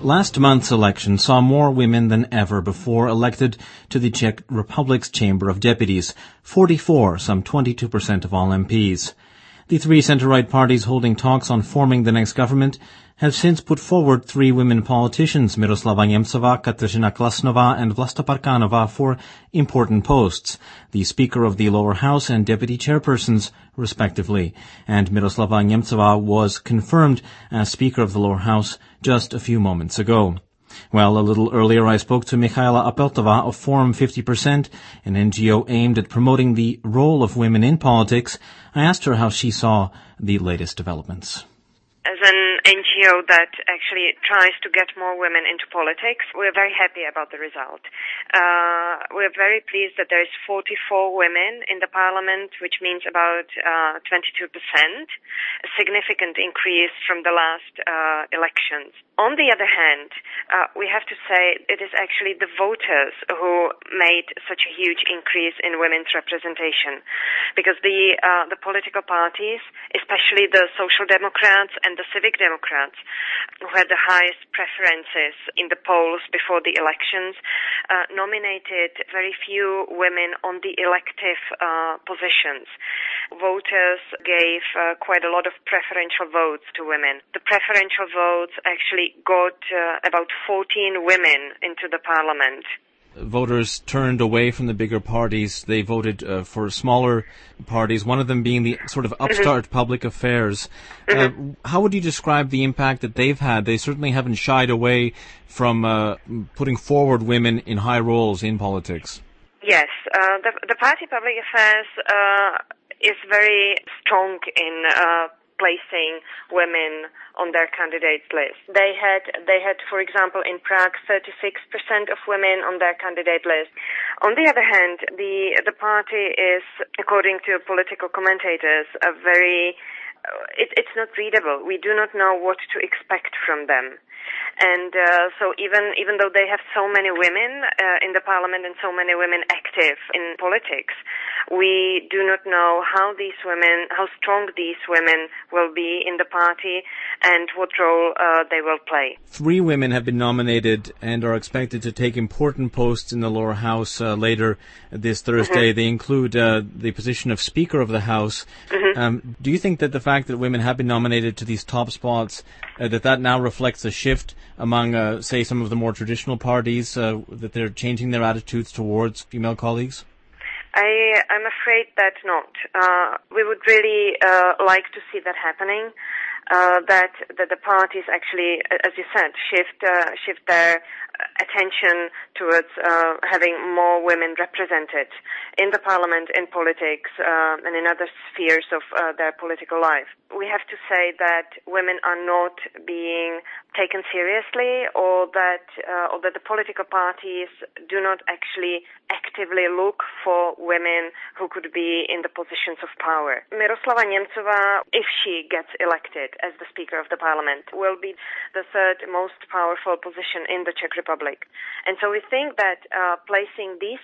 Last month's election saw more women than ever before elected to the Czech Republic's Chamber of Deputies, 44, some 22% of all MPs. The three centre-right parties holding talks on forming the next government have since put forward three women politicians, Miroslava Němcová, Kateřina Klasnová and Vlasta Parkanova, for important posts, the Speaker of the Lower House and Deputy Chairpersons, respectively. And Miroslava Němcová was confirmed as Speaker of the Lower House just a few moments ago. Well, a little earlier I spoke to Michaela Apeltová of Forum 50%, an NGO aimed at promoting the role of women in politics. I asked her how she saw the latest developments. As an NGO that actually tries to get more women into politics, we're very happy about the result. We're very pleased that there's 44 women in the parliament, which means about 22%, a significant increase from the last elections. On the other hand, we have to say it is actually the voters who made such a huge increase in women's representation, because the political parties, especially the Social Democrats and the Civic Democrats, who had the highest preferences in the polls before the elections, nominated very few women on the elective positions. Voters gave quite a lot of preferential votes to women. The preferential votes actually got about 14 women into the parliament. Voters turned away from the bigger parties. They voted for smaller parties, one of them being the sort of upstart Public Affairs. How would you describe the impact that they've had? They certainly haven't shied away from putting forward women in high roles in politics. Yes, the party Public Affairs is very strong in placing women on their candidates list. They had, for example, in Prague, 36% of women on their candidate list. On the other hand, the party is, according to political commentators, it's not readable. We do not know what to expect from them. And so even though they have so many women in the parliament and so many women active in politics, we do not know how strong these women will be in the party and what role they will play. Three women have been nominated and are expected to take important posts in the lower house later this Thursday. They include the position of Speaker of the House. Do you think that the fact that women have been nominated to these top spots, that now reflects a shift among, say, some of the more traditional parties, that they're changing their attitudes towards female colleagues? I'm afraid that not. We would really like to see that happening. That the parties actually, as you said, shift their attention towards having more women represented in the parliament, in politics, and in other spheres of their political life. We have to say that women are not being taken seriously, or that the political parties do not actually actively look for women who could be in the positions of power. Miroslava Němcová, if she gets elected as the Speaker of the Parliament, will be the third most powerful position in the Czech Republic. And so we think that placing the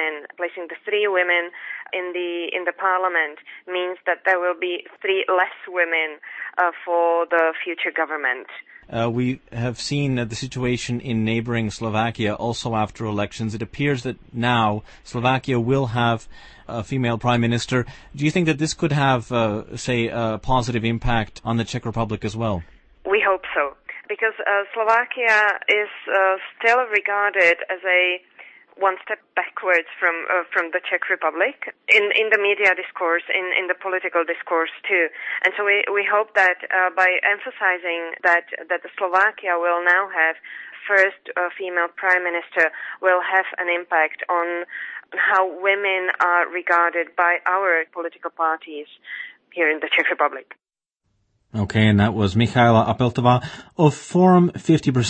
three women in the Parliament means that there will be three less women for the future government. We have seen the situation in neighboring Slovakia also after elections. It appears that now Slovakia will have a female prime minister. Do you think that this could have, say, a positive impact on the Czech Republic as well? We hope so, because Slovakia is still regarded as a one step backwards from the Czech Republic in the media discourse, in the political discourse too. And so we hope that by emphasizing that the Slovakia will now have first female prime minister will have an impact on how women are regarded by our political parties here in the Czech Republic. Okay, and that was Michaela Apeltová of Forum 50%.